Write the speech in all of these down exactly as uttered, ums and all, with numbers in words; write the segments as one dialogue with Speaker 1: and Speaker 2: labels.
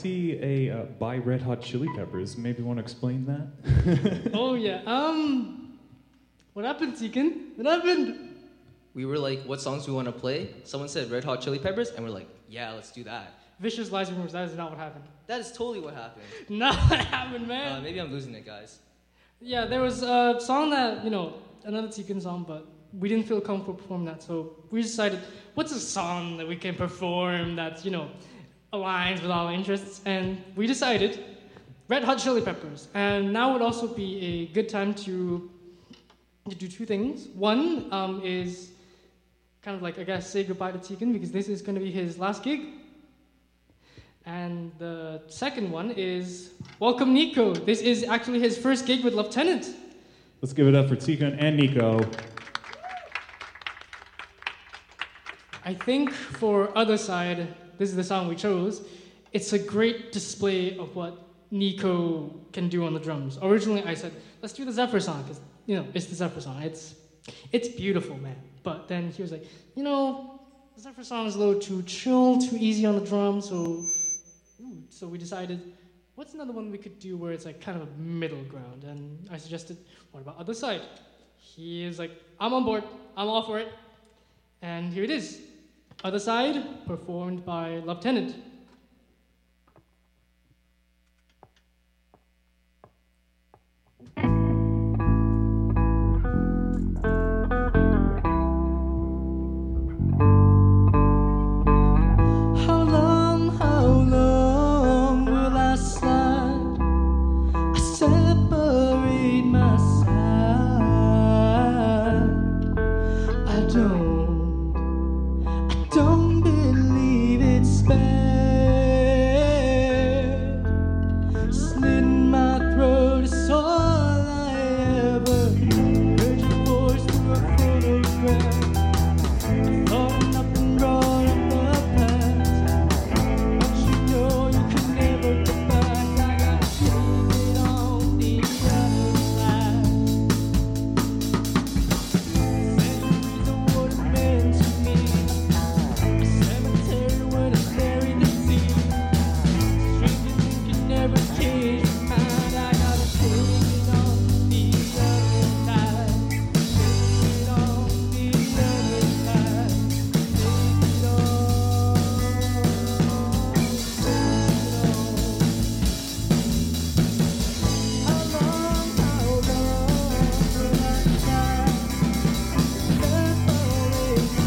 Speaker 1: See a uh, by Red Hot Chili Peppers. Maybe want to explain that?
Speaker 2: Oh yeah. Um, what happened, Tegan? What happened?
Speaker 3: We were like, what songs do we want to play? Someone said Red Hot Chili Peppers, and we're like, yeah, let's do that.
Speaker 2: Vicious lies and rumors. That is not what happened.
Speaker 3: That is totally what happened.
Speaker 2: Not what happened, man.
Speaker 3: Uh, maybe I'm losing it, guys.
Speaker 2: Yeah, there was a song that, you know, another Tegan song, but we didn't feel comfortable performing that, so we decided, what's a song that we can perform that, you know, aligns with our interests? And we decided Red Hot Chili Peppers. And now would also be a good time to, to do two things. One um, is kind of like, I guess, say goodbye to Tegan, because this is going to be his last gig. And the second one is welcome Nico. This is actually his first gig with Lieutenant.
Speaker 1: Let's give it up for Tegan and Nico.
Speaker 2: I think for Other Side, this is the song we chose, it's a great display of what Nico can do on the drums. Originally I said, let's do the Zephyr song, because, you know, it's the Zephyr song. It's it's beautiful, man. But then he was like, you know, the Zephyr song is a little too chill, too easy on the drums, so ooh, so we decided, what's another one we could do where it's like kind of a middle ground? And I suggested, what about Other Side? He is like, I'm on board, I'm all for it. And here it is. Other Side, performed by Lieutenant.
Speaker 4: How long, how long will I slide? I separate my side. I don't Don't believe it's bad. Slit my throat is all I ever heard your voice through a photograph. Thrown up and brought up the past. But you know you can never go back. I gotta take it on the other side. Centuries of what it meant to me. Cemetery when it's buried the sea. Strangers you can never change your mind. I gotta take it on the other side. Take it on the other side. Take it on. How long, how long will I try? Separate my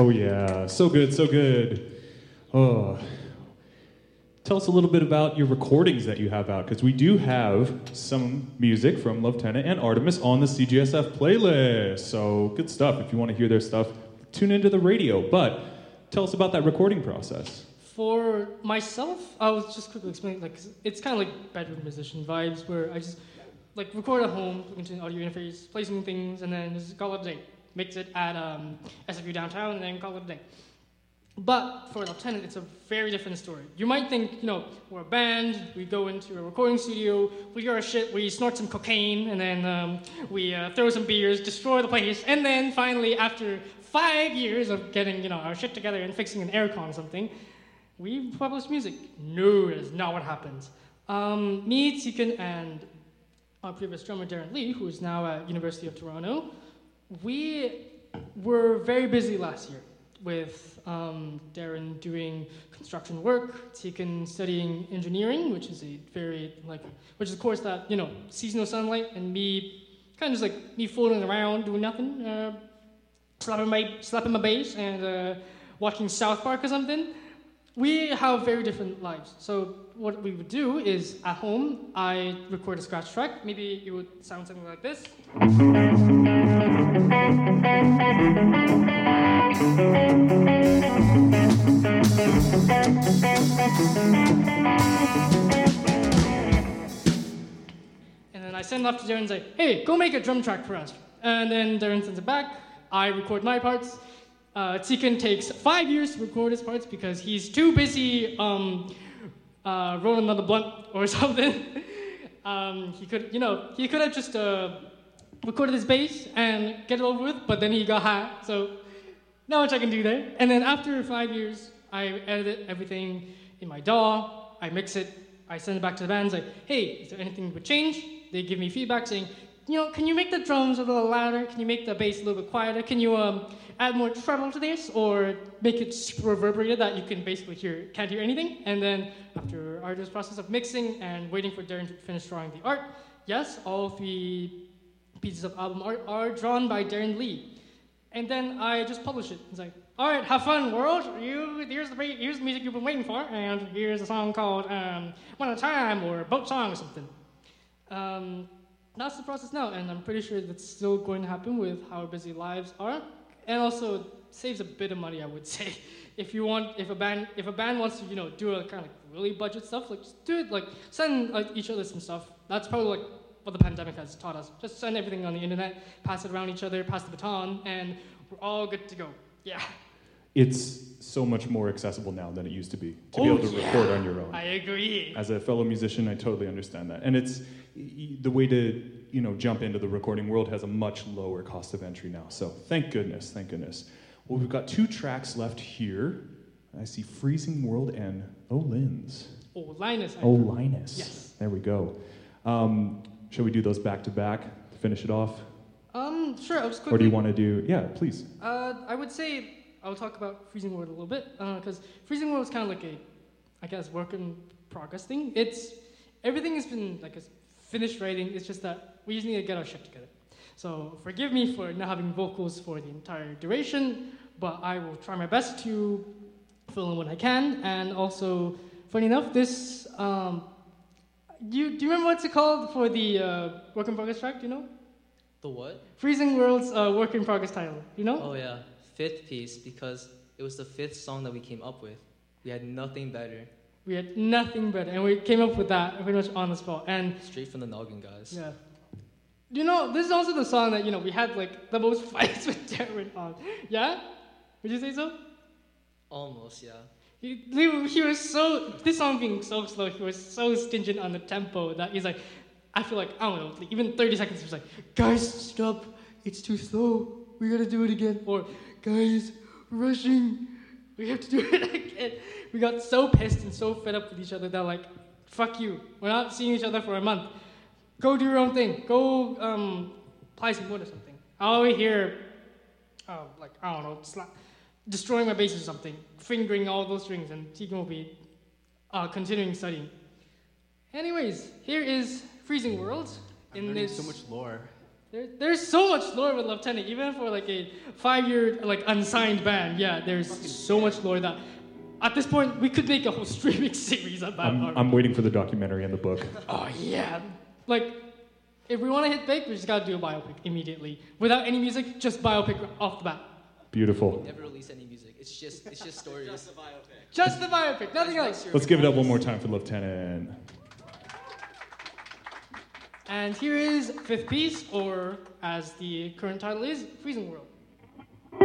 Speaker 1: Oh yeah, so good, so good. Oh, tell us a little bit about your recordings that you have out, because we do have some music from Lieutenant and Artemis on the C G S F playlist. So good stuff. If you want to hear their stuff, tune into the radio. But tell us about that recording process.
Speaker 2: For myself, I was just quickly explaining, like, 'cause it's kind of like bedroom musician vibes, where I just like record at home, look into an audio interface, play some things, and then just call it a day. Mix it at um, S F U downtown, and then call it a day. But for Lieutenant, it's a very different story. You might think, you know, we're a band, we go into a recording studio, we do our shit, we snort some cocaine, and then um, we uh, throw some beers, destroy the place, and then finally, after five years of getting, you know, our shit together and fixing an aircon or something, we publish music. No, that is not what happens. Um, me, Tegan, and our previous drummer, Darren Lee, who is now at University of Toronto, we were very busy last year with um, Darren doing construction work, Tegan studying engineering, which is a very, like, which is a course that, you know, sees no sunlight, and me kind of just like me floating around doing nothing, uh, slapping my, slapping my bass and uh, watching South Park or something. We have very different lives. So what we would do is, at home, I record a scratch track. Maybe it would sound something like this. And then I send it off to Darren and say, hey, go make a drum track for us. And then Darren sends it back. I record my parts. Uh, Tegan takes five years to record his parts because he's too busy um, uh, rolling another blunt or something. um, he could, you know, he could have just uh, recorded his bass and get it over with, but then he got high, so not much I can do there. And then after five years, I edit everything in my D A W, I mix it, I send it back to the band, say, hey, is there anything we would change? They give me feedback saying, you know, can you make the drums a little louder? Can you make the bass a little bit quieter? Can you um, add more treble to this, or make it super reverberated that you can basically hear, can't hear anything? And then after arduous process of mixing and waiting for Darren to finish drawing the art, yes, all three pieces of album art are drawn by Darren Lee. And then I just publish it. It's like, all right, have fun, world. You, here's the here's the music you've been waiting for, and here's a song called um, One at a Time or Boat Song or something. Um, That's the process now, and I'm pretty sure that's still going to happen with how our busy lives are, and also it saves a bit of money, I would say. If you want, if a band, if a band wants to, you know, do a kind of like really budget stuff, like just do it, like send like each other some stuff. That's probably like what the pandemic has taught us. Just send everything on the internet, pass it around each other, pass the baton, and we're all good to go. Yeah.
Speaker 1: It's so much more accessible now than it used to be to
Speaker 2: Oh,
Speaker 1: be able to
Speaker 2: yeah.
Speaker 1: record on your own.
Speaker 2: I agree.
Speaker 1: As a fellow musician, I totally understand that. And it's y- the way to, you know, jump into the recording world has a much lower cost of entry now. So thank goodness, thank goodness. Well, we've got two tracks left here. I see Freezing World and Oh Linz.
Speaker 2: Oh, Linus. I
Speaker 1: Oh
Speaker 2: agree.
Speaker 1: Linus.
Speaker 2: Yes.
Speaker 1: There we go. Um, shall we do those back to back to finish it off?
Speaker 2: Um, sure. I'll just quickly.
Speaker 1: Or do you want to do? Yeah, please.
Speaker 2: Uh, I would say I'll talk about Freezing World a little bit, because Freezing World is kind of like a, I guess, work in progress thing. It's everything has been like a finished writing. It's just that we just need to get our shit together. So forgive me for not having vocals for the entire duration, but I will try my best to fill in when I can. And also, funny enough, this um, you do you remember what's it called for the uh, work in progress track? Do you know?
Speaker 3: The what?
Speaker 2: Freezing World's uh, work in progress title. You know?
Speaker 3: Oh yeah, fifth piece, because it was the fifth song that we came up with. We had nothing better.
Speaker 2: We had nothing better, and we came up with that pretty much on the spot. And
Speaker 3: Straight from the noggin, guys.
Speaker 2: yeah, you know, this is also the song that you know we had like the most fights with Darren on. Yeah, would you say so?
Speaker 3: Almost, yeah.
Speaker 2: He, he, he was so this song being so slow. He was so stingent on the tempo that he's like, I feel like I don't know, like even thirty seconds. He was like, guys, stop! It's too slow. We gotta do it again. Or guys, rushing. We have to do it again. We got so pissed and so fed up with each other that like, fuck you. We're not seeing each other for a month. Go do your own thing. Go um, apply some wood or something. I'll over here, uh, like, I don't know, sla- destroying my bass or something, fingering all those strings, and Tegan will be uh, continuing studying. Anyways, here is Freezing World.
Speaker 5: I'm
Speaker 2: in
Speaker 5: learning
Speaker 2: this
Speaker 5: so much lore.
Speaker 2: There, there's so much lore with Lieutenant, even for like a five-year like unsigned band. Yeah, there's so much lore that at this point we could make a whole streaming series about.
Speaker 1: I'm,
Speaker 2: our-
Speaker 1: I'm waiting for the documentary and the book.
Speaker 2: Oh yeah, like if we want to hit big, we just gotta do a biopic immediately without any music, just biopic off the bat.
Speaker 1: Beautiful.
Speaker 3: Never release any music. It's just it's just stories.
Speaker 5: Just a biopic.
Speaker 2: Just the biopic, nothing else.
Speaker 1: Let's give it up one more time for Lieutenant.
Speaker 2: And here is Fifth Piece, or as the current title is, Freezing World.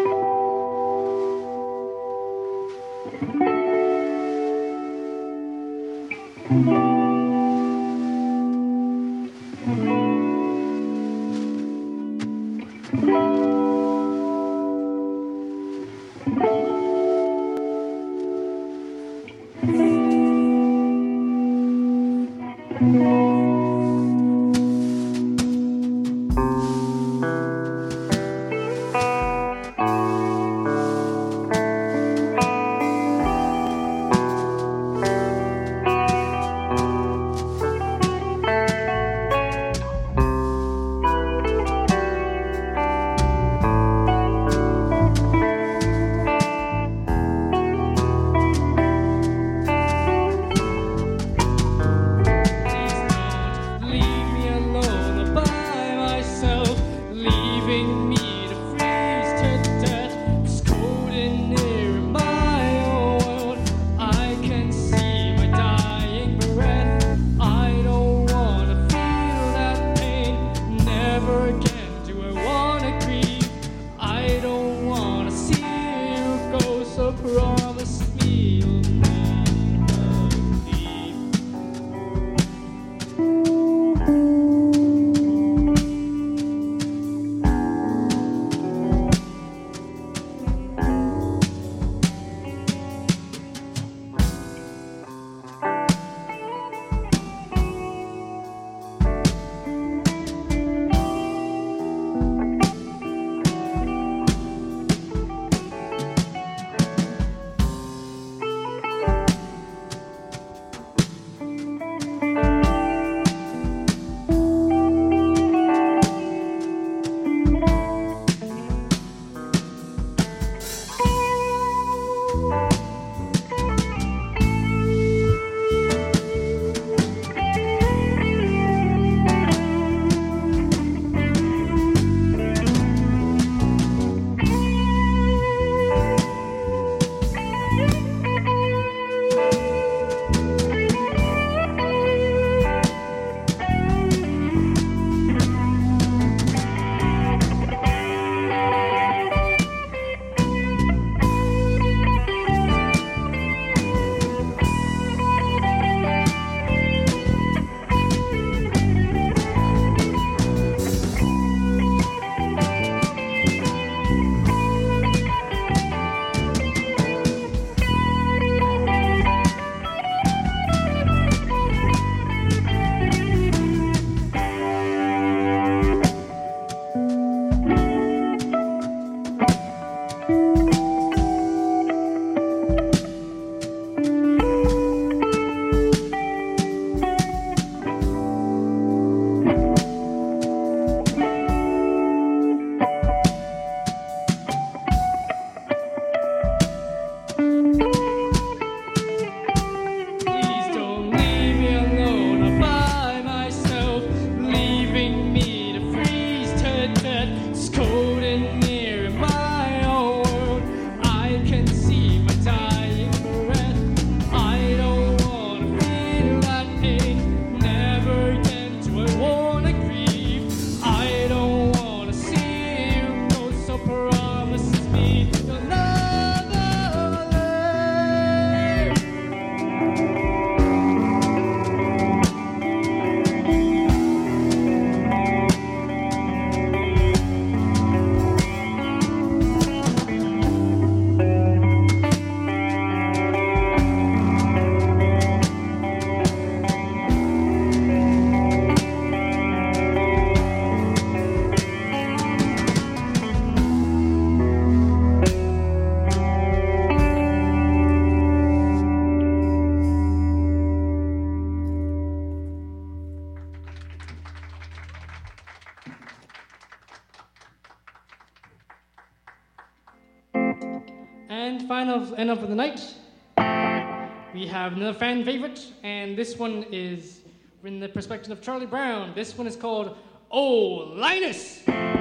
Speaker 2: And final end up for the night, we have another fan favorite, and this one is in the perspective of Charlie Brown. This one is called Oh Linus!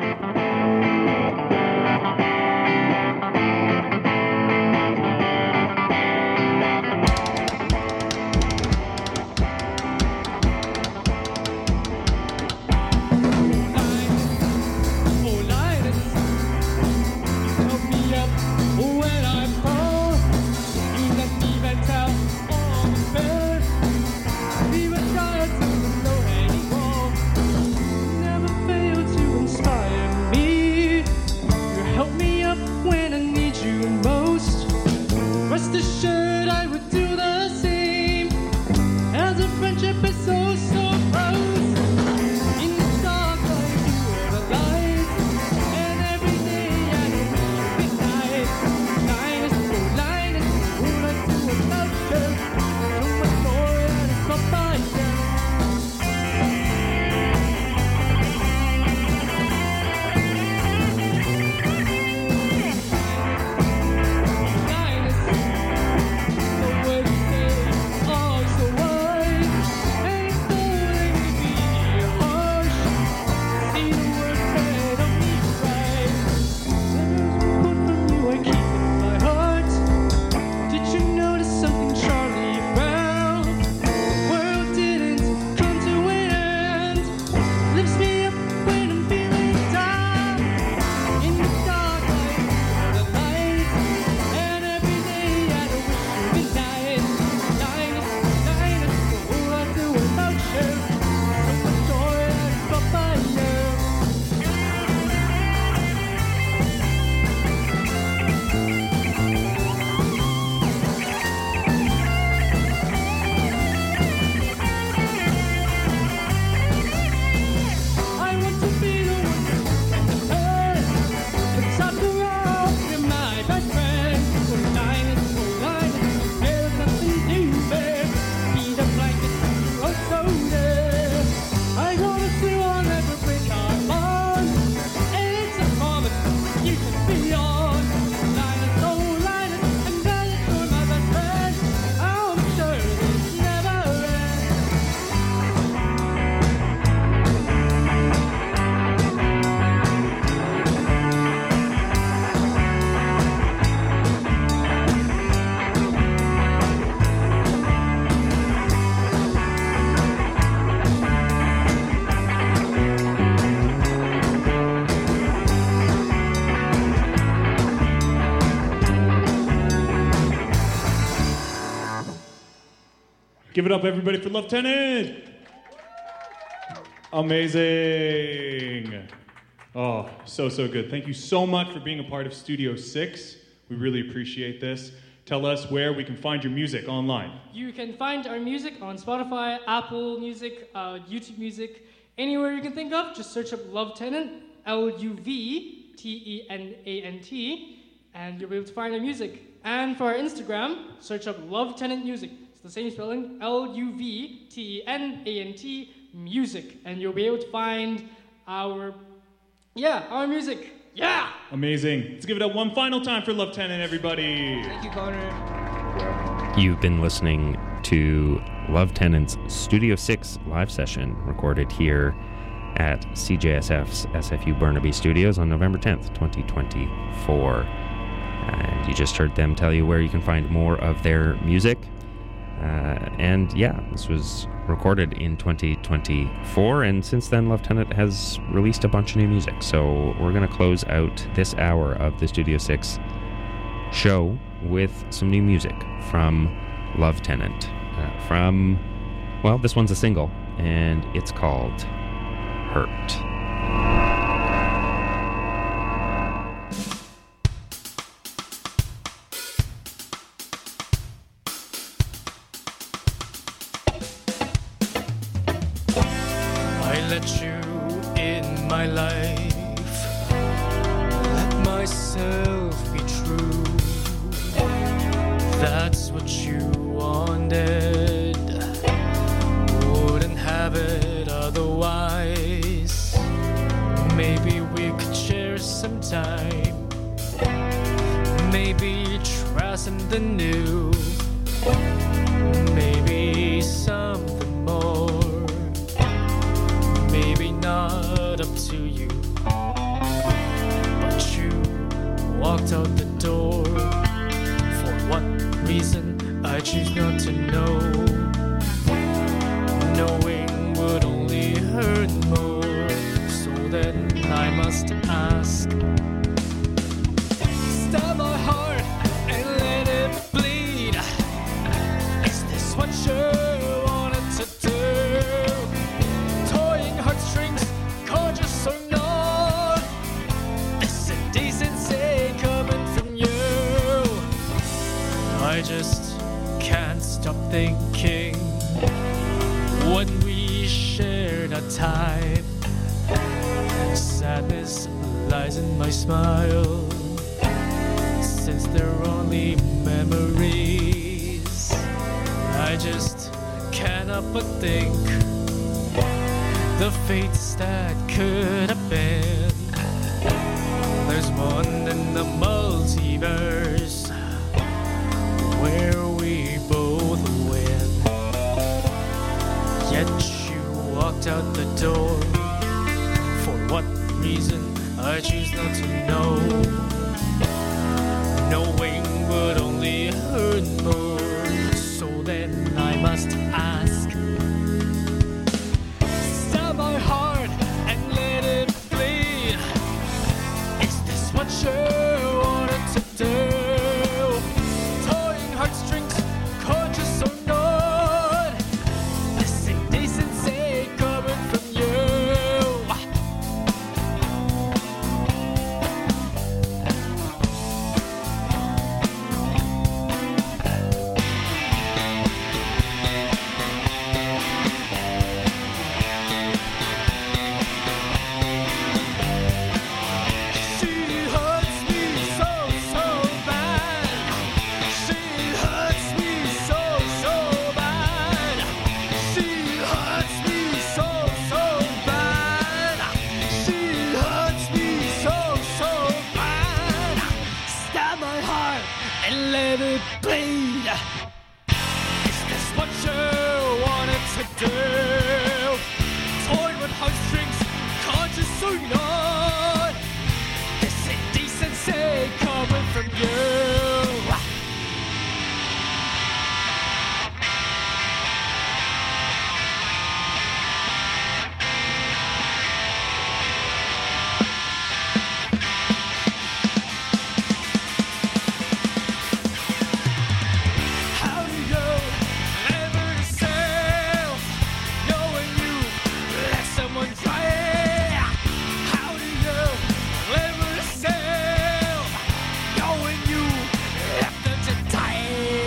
Speaker 1: Give it up, everybody, for Lieutenant! Amazing. Oh, so, so good. Thank you so much for being a part of Studio six. We really appreciate this. Tell us where we can find your music online.
Speaker 2: You can find our music on Spotify, Apple Music, uh, YouTube Music, anywhere you can think of. Just search up Lovetenant, L U V T E N A N T, and you'll be able to find our music. And for our Instagram, search up Lovetenant Music. It's the same spelling, L U V T E N A N T, music. And you'll be able to find our, yeah, our music. Yeah!
Speaker 1: Amazing. Let's give it up one final time for Lieutenant, everybody.
Speaker 3: Thank you, Connor.
Speaker 5: You've been listening to Lovetenant's Studio six live session recorded here at C J S F's S F U Burnaby Studios on November tenth, twenty twenty-four. And you just heard them tell you where you can find more of their music. Uh, and yeah, this was recorded in twenty twenty-four, and since then Lieutenant has released a bunch of new music. So we're going to close out this hour of the Studio six show with some new music from Lovetenant. Uh, from, well, this one's a single, and it's called Hurt.
Speaker 4: Let you in my life, let myself be true. That's what you wanted, wouldn't have it otherwise. Maybe we could share some time, Maybe try something new. Maybe something more. Maybe not up to you. But you walked out the door. For what reason I choose not to know. Knowing would only hurt more. So then I must ask. Stab my heart and let it bleed. Is this what you wanted to do? Toying heartstrings, gorgeous or not. This indecency coming from you. I just can't stop thinking. When we shared our time, sadness lies in my smile. Since they're only memories, I just can't help but think the fates that could have been. There's one in the multiverse where we both win. Yet you walked out the door. For what reason I choose not to know. Knowing would only hurt more. So then I must ask. Stab my heart and let it bleed. Is this what you wanted to do? Toying heartstrings, gorgeous or not. This indecency coming from you. She hurts me so, so bad. She hurts me so, so bad. She hurts me so, so bad. She hurts me so, so bad. Stab my heart and let it bleed. Is this what you wanted to do? Toy with heartstrings, conscious or not. This indecency coming from you. How do you ever sail, knowing you let someone try it? How do you ever sail, knowing you left them to die?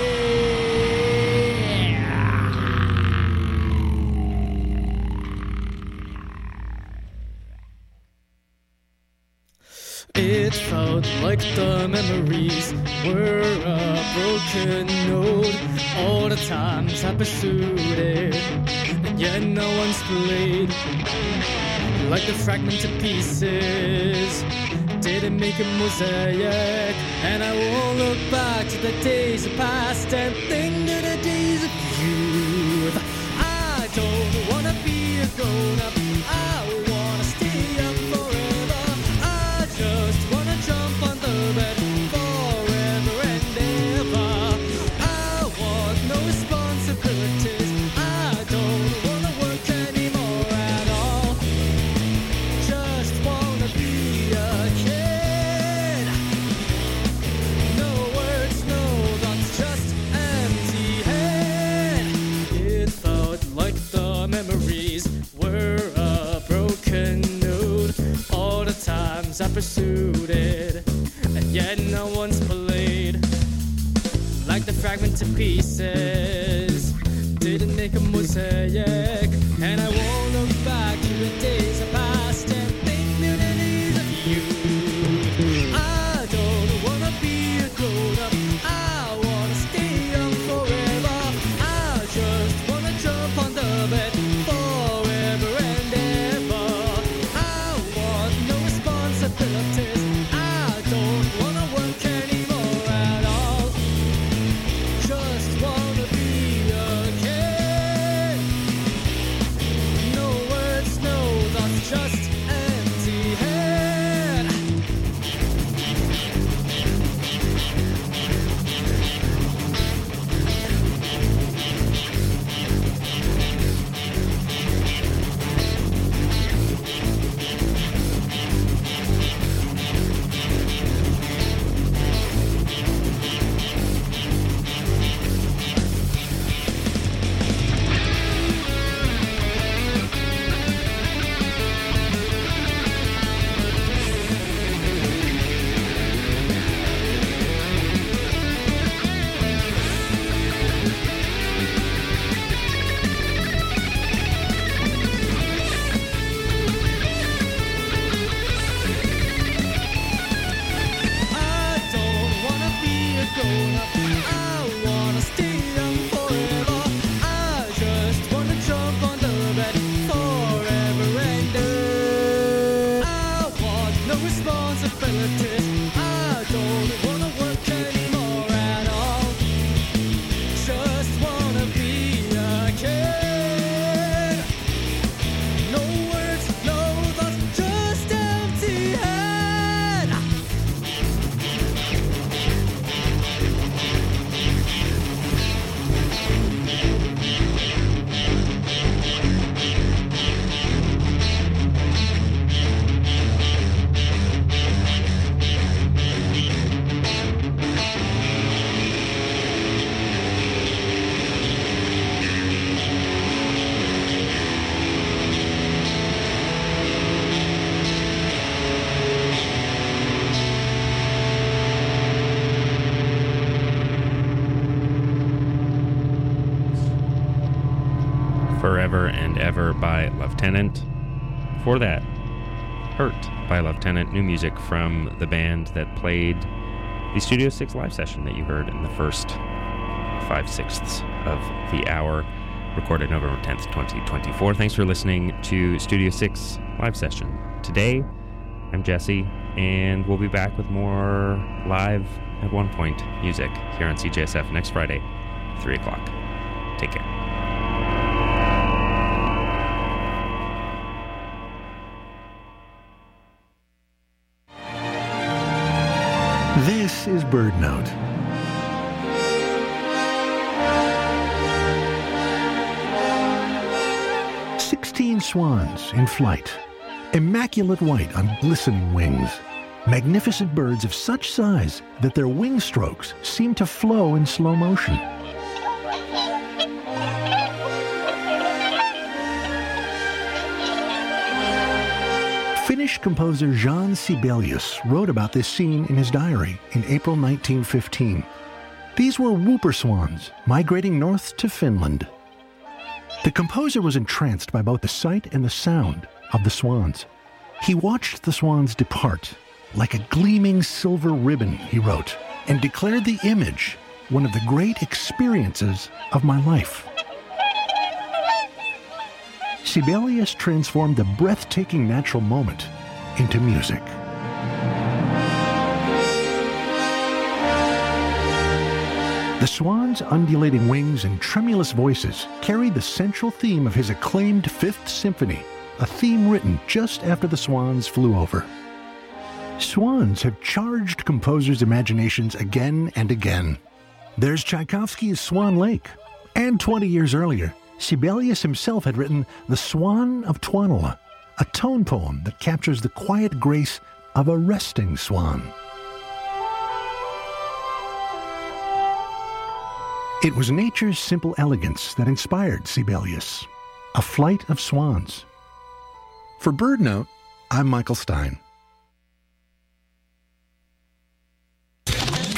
Speaker 4: It felt like the memories were a broken note. All the times I pursued it, and yet no one's played. Like the fragmented pieces, didn't make a mosaic. And I won't look back to the days of past and think of the days of youth. I don't wanna be a grown-up, I wanna stay up forever. I just wanna jump on the bed forever and ever. I want no responsibilities, I don't wanna work anymore at all. Just wanna be a kid. No words, no thoughts, just empty head. It felt like the memories were a broken note. All the times I pursued it, and yet no one's played. Like the fragmented pieces, didn't make a mosaic. And I won't look back to the days of past and think new the days of you. I don't wanna be a grown-up, I wanna stay young forever. I just wanna jump on the bed forever and ever. I want no responsibilities, I don't wanna work anymore
Speaker 5: Forever and Ever by Lieutenant. For that, Hurt by Lieutenant, new music from the band that played the Studio six live session that you heard in the first five-sixths of the hour, recorded November tenth, twenty twenty-four. Thanks for listening to Studio six live session. Today, I'm Jesse, and we'll be back with more live at one point music here on C J S F next Friday, three o'clock. Take care.
Speaker 6: This is Bird Note. Sixteen swans in flight, immaculate white on glistening wings, magnificent birds of such size that their wing strokes seem to flow in slow motion. Finnish composer Jean Sibelius wrote about this scene in his diary in April nineteen fifteen. These were whooper swans migrating north to Finland. The composer was entranced by both the sight and the sound of the swans. He watched the swans depart like a gleaming silver ribbon, he wrote, and declared the image one of the great experiences of my life. Sibelius transformed the breathtaking natural moment into music. The swans' undulating wings and tremulous voices carried the central theme of his acclaimed Fifth Symphony, a theme written just after the swans flew over. Swans have charged composers' imaginations again and again. There's Tchaikovsky's Swan Lake, and twenty years earlier, Sibelius himself had written The Swan of Tuonela, a tone poem that captures the quiet grace of a resting swan. It was nature's simple elegance that inspired Sibelius, a flight of swans. For Bird Note, I'm Michael Stein.